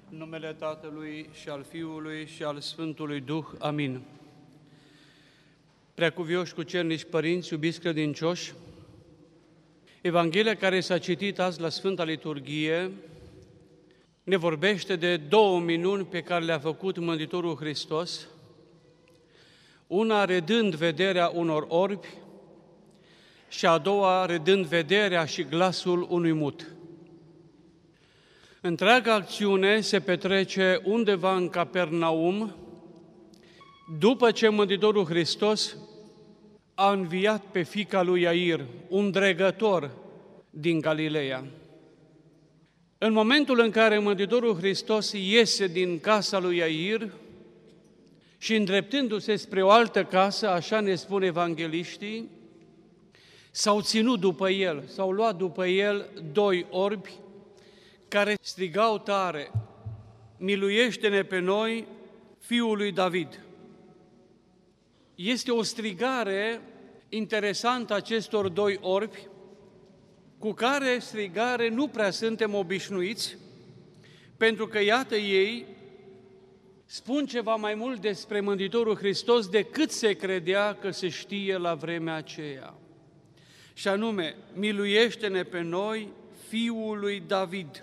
În numele Tatălui și al Fiului și al Sfântului Duh. Amin. Preacuvioși cucernici părinți, iubiți credincioși, Evanghelia care s-a citit azi la Sfânta Liturghie ne vorbește de două minuni pe care le-a făcut Mântuitorul Hristos, una redând vederea unor orbi și a doua redând vederea și glasul unui mut. Întreaga acțiune se petrece undeva în Capernaum, după ce Mântuitorul Hristos a înviat pe fiica lui Iair, un dregător din Galileea. În momentul în care Mântuitorul Hristos iese din casa lui Iair și îndreptându-se spre o altă casă, așa ne spun evangeliștii, s-au ținut după el, s-au luat după el doi orbi care strigau tare: miluiește-ne pe noi, Fiul lui David. Este o strigare interesantă acestor doi orbi, cu care strigare nu prea suntem obișnuiți, pentru că, iată, ei spun ceva mai mult despre Mântuitorul Hristos decât se credea că se știe la vremea aceea. Și anume, miluiește-ne pe noi, Fiul lui David.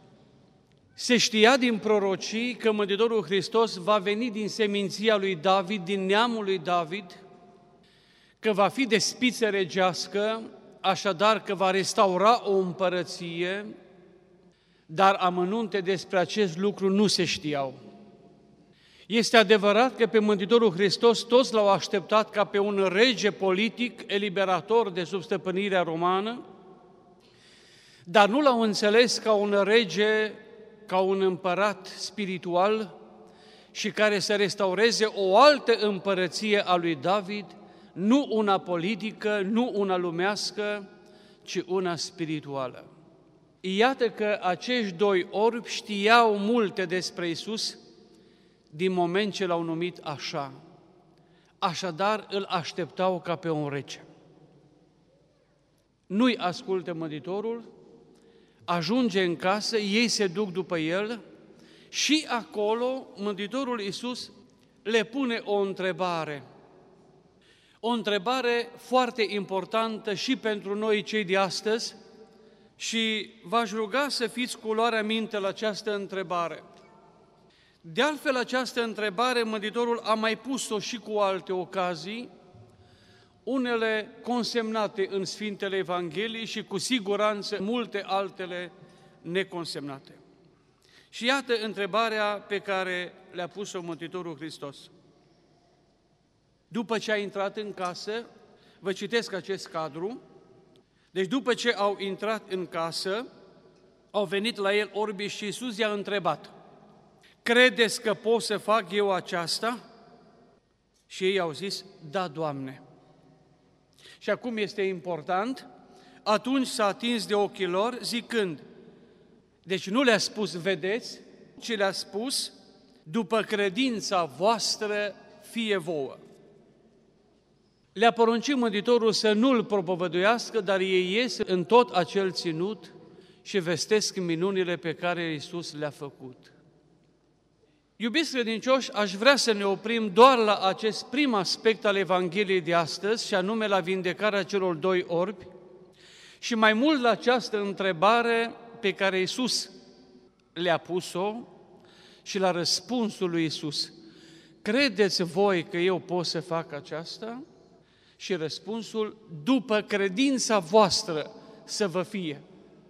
Se știa din prorocii că Mântuitorul Hristos va veni din seminția lui David, din neamul lui David, că va fi de spiță regească, așadar că va restaura o împărăție, dar amănunte despre acest lucru nu se știau. Este adevărat că pe Mântuitorul Hristos toți l-au așteptat ca pe un rege politic, eliberator de sub stăpânirea romană, dar nu l-au înțeles ca un rege, ca un împărat spiritual și care să restaureze o altă împărăție a lui David, nu una politică, nu una lumească, ci una spirituală. Iată că acești doi orbi știau multe despre Iisus din moment ce l-au numit așa. Așadar îl așteptau ca pe un rege. Nu-i ascultă Mântuitorul, ajunge în casă, ei se duc după el și acolo Mântuitorul Iisus le pune o întrebare. O întrebare foarte importantă și pentru noi cei de astăzi și v-aș ruga să fiți cu luarea minte la această întrebare. De altfel, această întrebare Mântuitorul a mai pus-o și cu alte ocazii, unele consemnate în Sfintele Evangheliei și cu siguranță multe altele neconsemnate. Și iată întrebarea pe care le-a pus-o Mântuitorul Hristos. După ce a intrat în casă, vă citesc acest cadru, deci după ce au intrat în casă, au venit la el orbii și Iisus i-a întrebat: credeți că pot să fac eu aceasta? Și ei au zis: da, Doamne. Și acum este important, atunci s-a atins de ochii lor zicând, deci nu le-a spus vedeți, ci le-a spus după credința voastră fie vouă. Le-a poruncit Mântuitorul să nu-L propovăduiască, dar ei ies în tot acel ținut și vestesc minunile pe care Iisus le-a făcut. Iubiți credincioși, aș vrea să ne oprim doar la acest prim aspect al Evangheliei de astăzi, și anume la vindecarea celor doi orbi, și mai mult la această întrebare pe care Iisus le-a pus-o și la răspunsul lui Iisus. Credeți voi că eu pot să fac aceasta? Și răspunsul, după credința voastră să vă fie.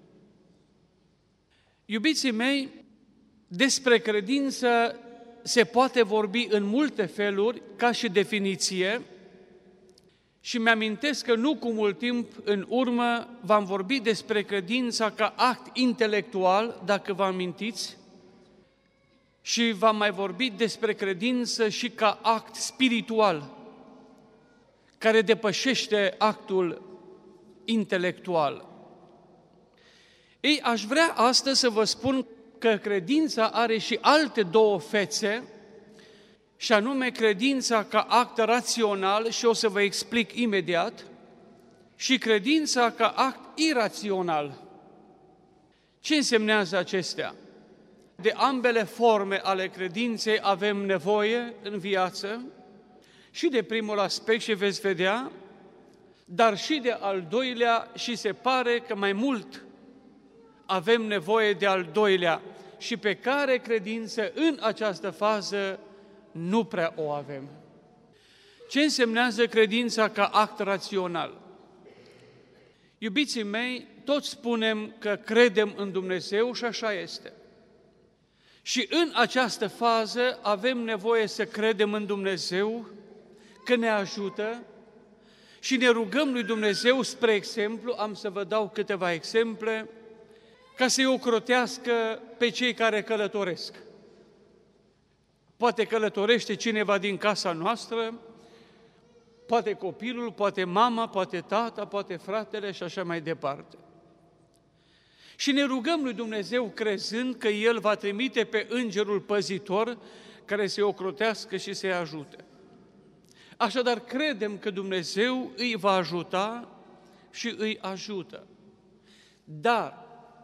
Iubiții mei, despre credință se poate vorbi în multe feluri, ca și definiție, și mi-amintesc că nu cu mult timp în urmă v-am vorbit despre credința ca act intelectual, dacă vă amintiți, și v-am mai vorbit despre credință și ca act spiritual, care depășește actul intelectual. Ei, aș vrea astăzi să vă spun că credința are și alte două fețe, și anume credința ca act rațional, și o să vă explic imediat, și credința ca act irațional. Ce însemnează acestea? De ambele forme ale credinței avem nevoie în viață, și de primul aspect, și veți vedea, dar și de al doilea, și se pare că mai mult avem nevoie de al doilea, și pe care credință în această fază nu prea o avem. Ce însemnează credința ca act rațional? Iubiții mei, toți spunem că credem în Dumnezeu și așa este. Și în această fază avem nevoie să credem în Dumnezeu, că ne ajută și ne rugăm lui Dumnezeu, spre exemplu, am să vă dau câteva exemple, ca să-i ocrotească pe cei care călătoresc. Poate călătorește cineva din casa noastră, poate copilul, poate mama, poate tata, poate fratele și așa mai departe. Și ne rugăm lui Dumnezeu crezând că El va trimite pe îngerul păzitor care să-i ocrotească și să-i ajute. Așadar, credem că Dumnezeu îi va ajuta și îi ajută. Dar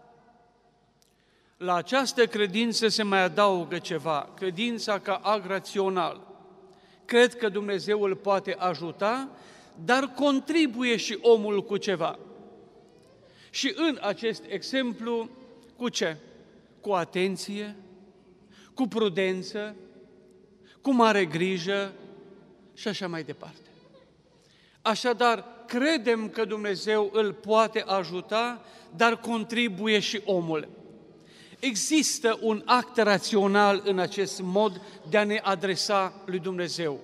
la această credință se mai adaugă ceva, credința ca act rațional. Cred că Dumnezeu îl poate ajuta, dar contribuie și omul cu ceva. Și în acest exemplu, cu ce? Cu atenție, cu prudență, cu mare grijă și așa mai departe. Așadar, credem că Dumnezeu îl poate ajuta, dar contribuie și omul. Există un act rațional în acest mod de a ne adresa lui Dumnezeu.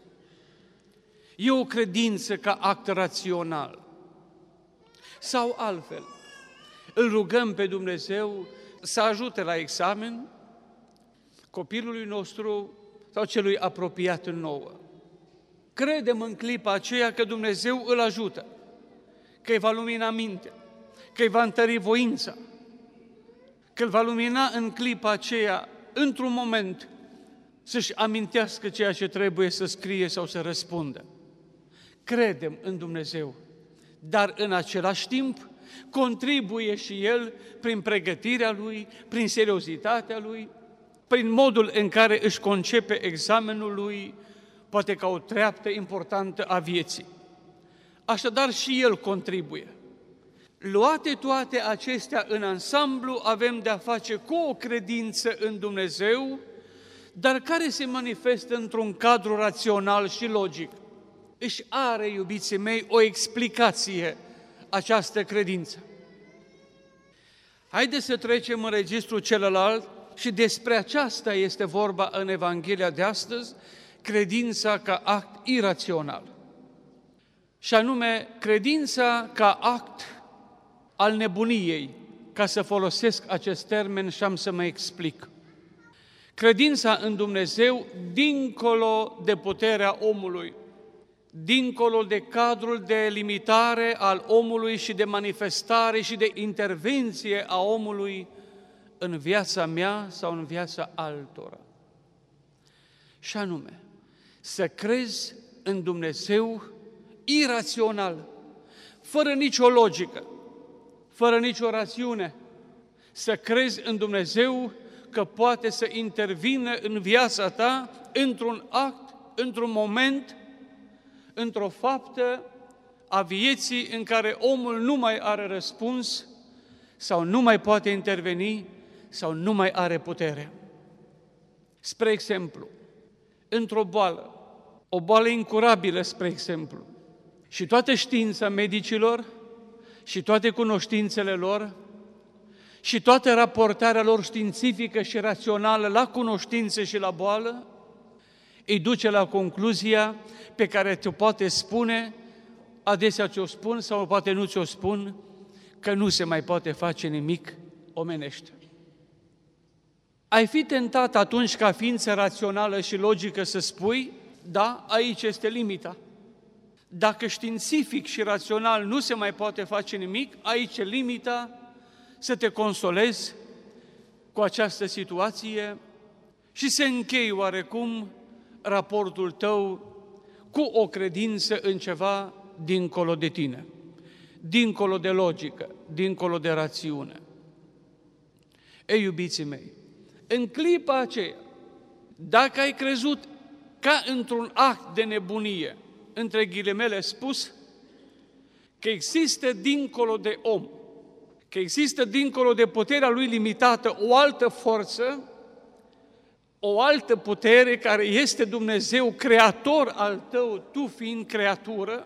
E o credință ca act rațional. Sau altfel, îl rugăm pe Dumnezeu să ajute la examen copilului nostru sau celui apropiat nouă. Credem în clipa aceea că Dumnezeu îl ajută, că îi va lumina mintea, că îi va întări voința, că îl va lumina în clipa aceea, într-un moment, să-și amintească ceea ce trebuie să scrie sau să răspundă. Credem în Dumnezeu, dar în același timp contribuie și El prin pregătirea Lui, prin seriozitatea Lui, prin modul în care își concepe examenul Lui, poate ca o treaptă importantă a vieții. Așadar și El contribuie. Luate toate acestea în ansamblu, avem de-a face cu o credință în Dumnezeu, dar care se manifestă într-un cadru rațional și logic. Își are, iubiții mei, o explicație această credință. Haideți să trecem în registrul celălalt și despre aceasta este vorba în Evanghelia de astăzi, credința ca act irațional. Și anume, credința ca act al nebuniei, ca să folosesc acest termen și am să mă explic. Credința în Dumnezeu dincolo de puterea omului, dincolo de cadrul de limitare al omului și de manifestare și de intervenție a omului în viața mea sau în viața altora. Și anume, să crezi în Dumnezeu irațional, fără nicio logică, fără nicio rațiune, să crezi în Dumnezeu că poate să intervină în viața ta într-un act, într-un moment, într-o faptă a vieții în care omul nu mai are răspuns sau nu mai poate interveni sau nu mai are putere. Spre exemplu, într-o boală, o boală incurabilă, spre exemplu, și toată știința medicilor și toate cunoștințele lor și toată raportarea lor științifică și rațională la cunoștințe și la boală, îi duce la concluzia pe care te poate spune, adesea ți-o spun sau poate nu ți-o spun, că nu se mai poate face nimic omenește. Ai fi tentat atunci ca ființă rațională și logică să spui, da, aici este limita. Dacă științific și rațional nu se mai poate face nimic, aici e limita, să te consolezi cu această situație și să închei oarecum raportul tău cu o credință în ceva dincolo de tine, dincolo de logică, dincolo de rațiune. Ei, iubiții mei, În clipa aceea, dacă ai crezut ca într-un act de nebunie, între ghilimele spus, că există dincolo de om, că există dincolo de puterea lui limitată o altă forță, o altă putere care este Dumnezeu, creator al tău, tu fiind creatură,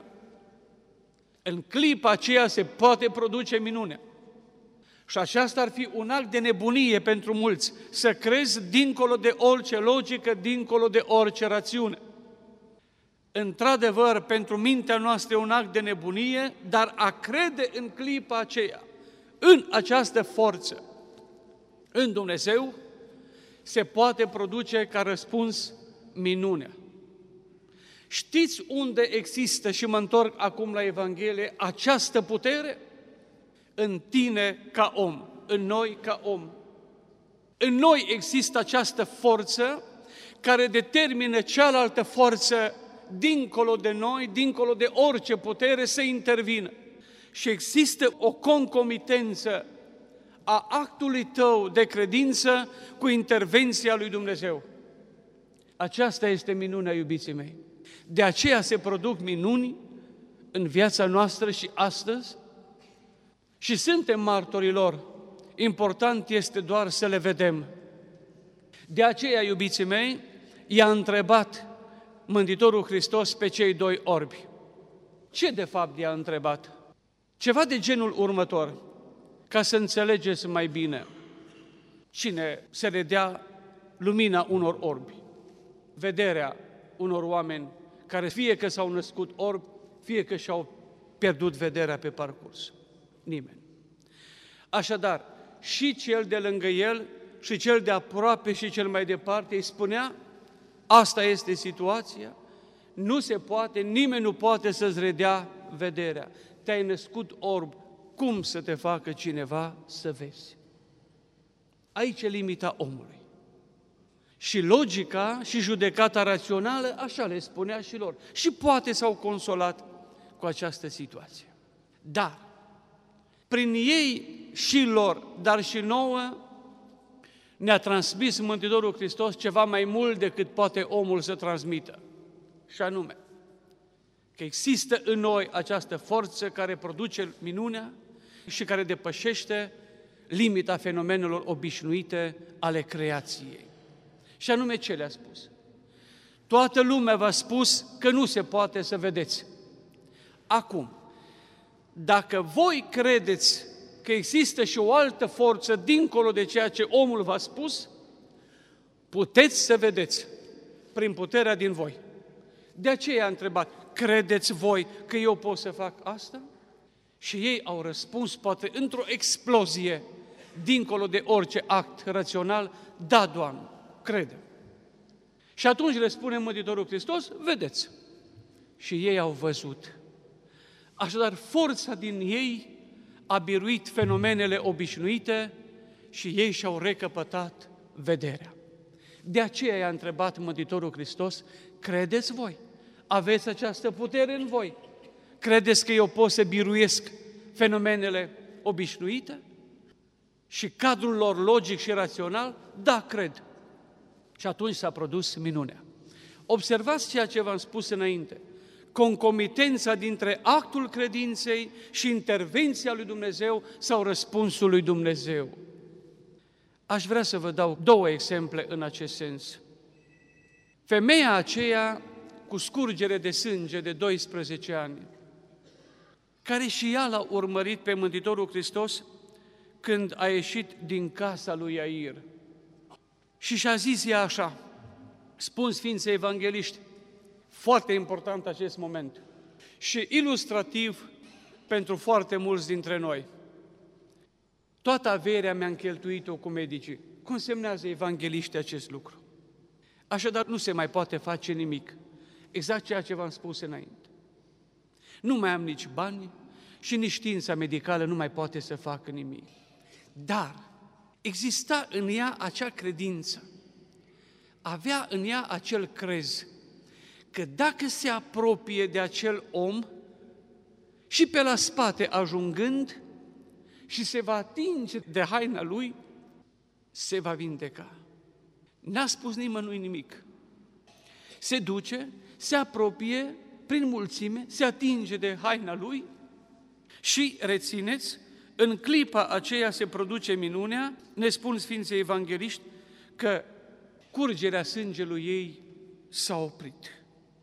în clipa aceea se poate produce minunea. Și aceasta ar fi un act de nebunie pentru mulți, să crezi dincolo de orice logică, dincolo de orice rațiune. Într-adevăr, pentru mintea noastră e un act de nebunie, dar a crede în clipa aceea, în această forță, în Dumnezeu, se poate produce ca răspuns minunea. Știți unde există, și mă întorc acum la Evanghelie, această putere? În tine ca om, în noi ca om. În noi există această forță care determină cealaltă forță dincolo de noi, dincolo de orice putere, să intervină. Și există o concomitență a actului tău de credință cu intervenția lui Dumnezeu. Aceasta este minunea, iubiții mei. De aceea se produc minuni în viața noastră și astăzi și suntem martorilor. Important este doar să le vedem. De aceea, iubiții mei, i-a întrebat Mântuitorul Hristos pe cei doi orbi. Ce de fapt i-a întrebat? Ceva de genul următor, ca să înțelegeți mai bine. Cine se redea lumina unor orbi? Vederea unor oameni care fie că s-au născut orbi, fie că și-au pierdut vederea pe parcurs. Nimeni. Așadar, și cel de lângă el, și cel de aproape, și cel mai departe îi spunea: asta este situația, nu se poate, nimeni nu poate să-ți redea vederea. Te-ai născut orb, cum să te facă cineva să vezi? Aici e limita omului. Și logica și judecata rațională așa le spunea și lor. Și poate s-au consolat cu această situație. Dar, prin ei și lor, dar și nouă, ne-a transmis Mântuitorul Hristos ceva mai mult decât poate omul să transmită. Și anume, că există în noi această forță care produce minunea și care depășește limita fenomenelor obișnuite ale creației. Și anume ce le-a spus? Toată lumea v-a spus că nu se poate să vedeți. Acum, dacă voi credeți că există și o altă forță dincolo de ceea ce omul v-a spus, puteți să vedeți prin puterea din voi. De aceea a întrebat: credeți voi că eu pot să fac asta? Și ei au răspuns, poate într-o explozie, dincolo de orice act rațional: da, Doamne, credem. Și atunci le spune Mântuitorul Hristos: vedeți. Și ei au văzut. Așadar, forța din ei a biruit fenomenele obișnuite și ei și-au recăpătat vederea. De aceea i-a întrebat Mântuitorul Hristos: credeți voi? Aveți această putere în voi? Credeți că eu pot să biruiesc fenomenele obișnuite? Și cadrul lor logic și rațional? Da, cred. Și atunci s-a produs minunea. Observați ceea ce v-am spus înainte. Concomitența dintre actul credinței și intervenția lui Dumnezeu sau răspunsul lui Dumnezeu. Aș vrea să vă dau două exemple în acest sens. Femeia aceea cu scurgere de sânge de 12 ani, care și ea l-a urmărit pe Mântuitorul Hristos când a ieșit din casa lui Iair. Și și-a zis ea așa, spun Sfinții Evangeliști, foarte important acest moment și ilustrativ pentru foarte mulți dintre noi. Toată averea mi-am cheltuit-o cu medicii. Cum semnează evangeliștii acest lucru? Așadar, nu se mai poate face nimic. Exact ceea ce v-am spus înainte. Nu mai am nici bani și nici știința medicală nu mai poate să facă nimic. Dar exista în ea acea credință, avea în ea acel crez, că dacă se apropie de acel om și pe la spate ajungând și se va atinge de haina lui, se va vindeca. N-a spus nimănui nimic. Se duce, se apropie prin mulțime, se atinge de haina lui și, rețineți, în clipa aceea se produce minunea, ne spun Sfinții Evangheliști, că curgerea sângelui ei s-a oprit.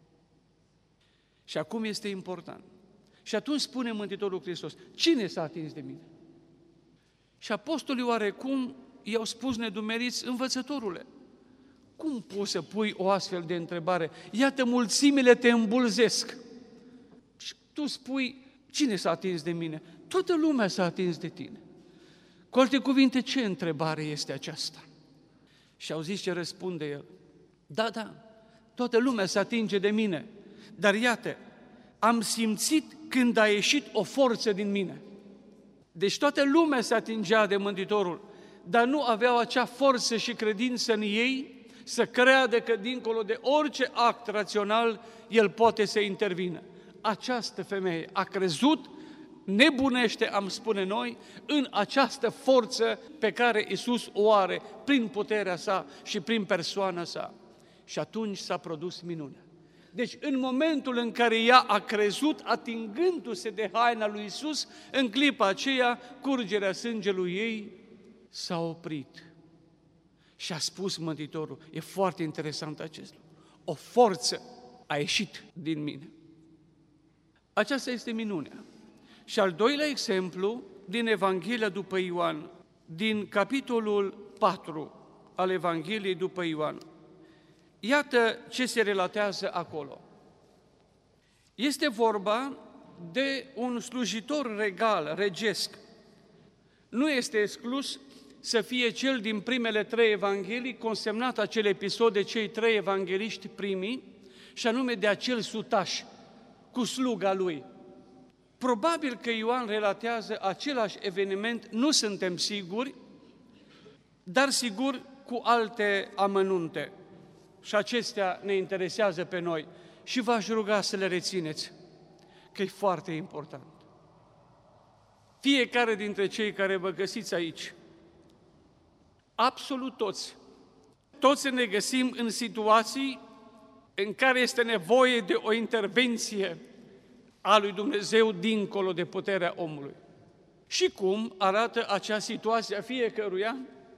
Și acum este important. Și atunci spune Mântuitorul Hristos, cine s-a atins de mine? Și apostolii oarecum i-au spus nedumeriți, învățătorule, cum poți să pui o astfel de întrebare? Iată, mulțimile te îmbulzesc. Și tu spui, cine s-a atins de mine? Toată lumea s-a atins de tine. Cu alte cuvinte, ce întrebare este aceasta? Și au zis ce răspunde el. Da, toată lumea se atinge de mine, dar iată, am simțit când a ieșit o forță din mine. Deci toată lumea se atingea de Mântuitorul, dar nu aveau acea forță și credință în ei să creadă că dincolo de orice act rațional el poate să intervină. Această femeie a crezut, nebunește, am spune noi, în această forță pe care Iisus o are prin puterea sa și prin persoana sa. Și atunci s-a produs minunea. Deci în momentul în care ea a crezut, atingându-se de haina lui Iisus, în clipa aceea, curgerea sângelui ei s-a oprit. Și a spus Mântuitorul, e foarte interesant acest lucru, o forță a ieșit din mine. Aceasta este minunea. Și al doilea exemplu, din Evanghelia după Ioan, din capitolul 4 al Evangheliei după Ioan. Iată ce se relatează acolo. Este vorba de un slujitor regal, regesc. Nu este exclus să fie cel din primele 3 evanghelii, consemnat acel episod de cei 3 evangeliști primii, și anume de acel sutaș cu sluga lui. Probabil că Ioan relatează același eveniment, nu suntem siguri, dar sigur cu alte amănunte. Și acestea ne interesează pe noi și v-aș ruga să le rețineți, că e foarte important. Fiecare dintre cei care vă găsiți aici, absolut toți ne găsim în situații în care este nevoie de o intervenție a lui Dumnezeu dincolo de puterea omului. Și cum arată acea situație a fiecăruia?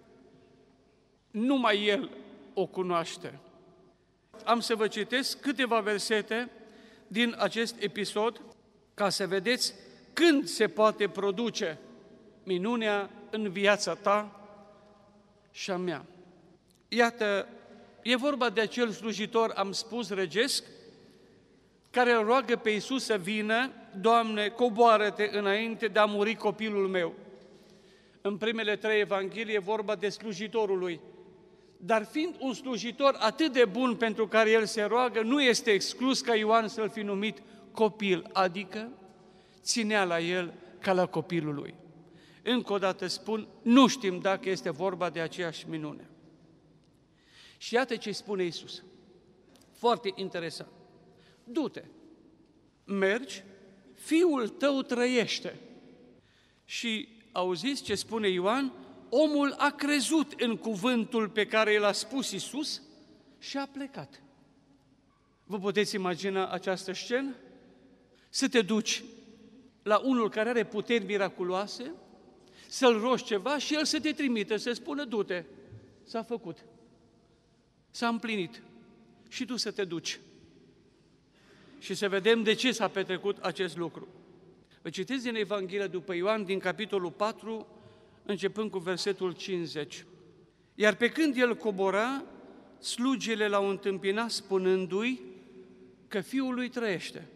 Numai el o cunoaște. Am să vă citesc câteva versete din acest episod ca să vedeți când se poate produce minunea în viața ta și a mea. Iată, e vorba de acel slujitor, am spus, regesc, care îl roagă pe Iisus să vină, Doamne, coboară-te înainte de a muri copilul meu. În primele 3 evanghelii e vorba de slujitorul lui. Dar fiind un slujitor atât de bun pentru care el se roagă, nu este exclus ca Ioan să-l fi numit copil, adică ținea la el ca la copilul lui. Încă o dată spun, nu știm dacă este vorba de aceeași minune. Și iată ce spune Iisus. Foarte interesant. Du-te, mergi, fiul tău trăiește. Și auziți ce spune Ioan? Omul a crezut în cuvântul pe care l-a spus Iisus și a plecat. Vă puteți imagina această scenă? Să te duci la unul care are puteri miraculoase, să-l rogi ceva și el să te trimite, să spună, du-te, s-a făcut, s-a împlinit și tu să te duci. Și să vedem de ce s-a petrecut acest lucru. Vă citiți din Evanghelia după Ioan, din capitolul 4, începând cu versetul 50. Iar pe când el cobora, slugile l-au întâmpinat spunându-i că fiul lui trăiește.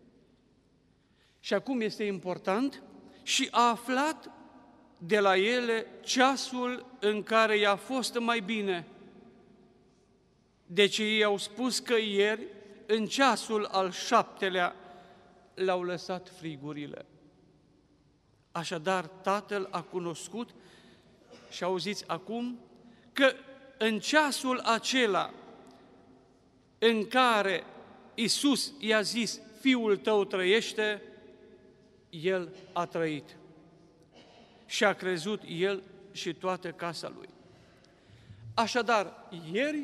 Și acum este important, și a aflat de la ele ceasul în care i-a fost mai bine. Deci ei au spus că ieri, în ceasul al 7-lea, le-au lăsat frigurile. Așadar, Tatăl a cunoscut și auziți acum că în ceasul acela în care Iisus i-a zis, fiul tău trăiește, el a trăit. Și a crezut el și toată casa lui. Așadar, ieri,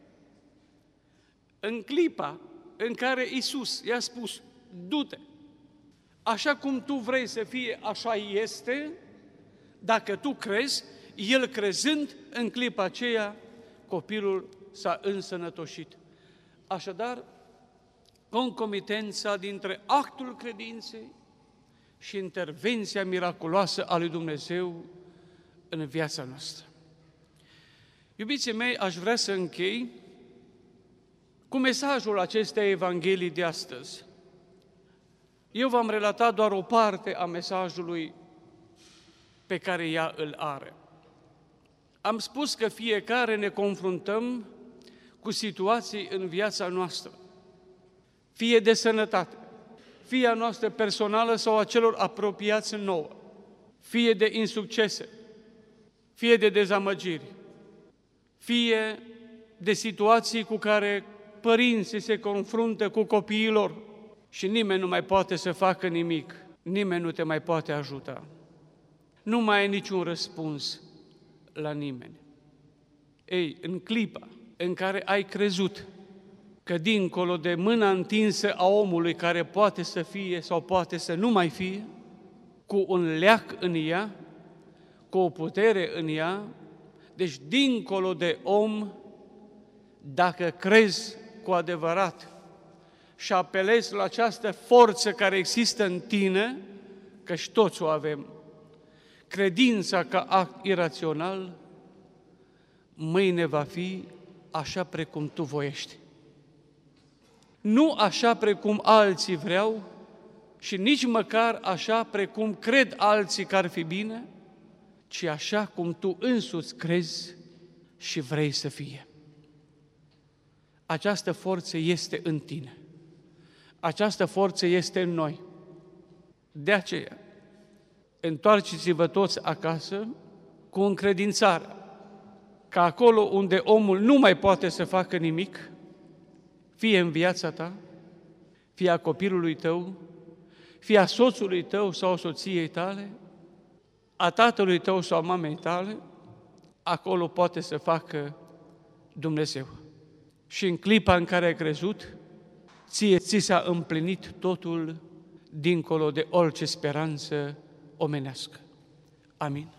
în clipa în care Iisus i-a spus, du-te, așa cum tu vrei să fie, așa este, dacă tu crezi, el crezând, în clipa aceea, copilul s-a însănătoșit. Așadar, concomitența dintre actul credinței și intervenția miraculoasă a lui Dumnezeu în viața noastră. Iubiții mei, aș vrea să închei cu mesajul acestei Evanghelii de astăzi. Eu v-am relatat doar o parte a mesajului pe care ea îl are. Am spus că fiecare ne confruntăm cu situații în viața noastră, fie de sănătate, fie a noastră personală sau a celor apropiați nouă, fie de insuccese, fie de dezamăgiri, fie de situații cu care părinții se confruntă cu copiilor și nimeni nu mai poate să facă nimic, nimeni nu te mai poate ajuta. Nu mai ai niciun răspuns la nimeni. Ei, în clipa în care ai crezut că dincolo de mâna întinsă a omului care poate să fie sau poate să nu mai fie, cu un leac în ea, cu o putere în ea, deci dincolo de om, dacă crezi cu adevărat și apelezi la această forță care există în tine, căci toți o avem, credința ca act irațional, mâine va fi așa precum tu voiești. Nu așa precum alții vreau și nici măcar așa precum cred alții că ar fi bine, ci așa cum tu însuți crezi și vrei să fie. Această forță este în tine. Această forță este în noi. De aceea, întoarceți-vă toți acasă cu încredințare că acolo unde omul nu mai poate să facă nimic, fie în viața ta, fie a copilului tău, fie a soțului tău sau a soției tale, a tatălui tău sau a mamei tale, acolo poate să facă Dumnezeu. Și în clipa în care ai crezut, ți s-a împlinit totul dincolo de orice speranță omenească. Amin.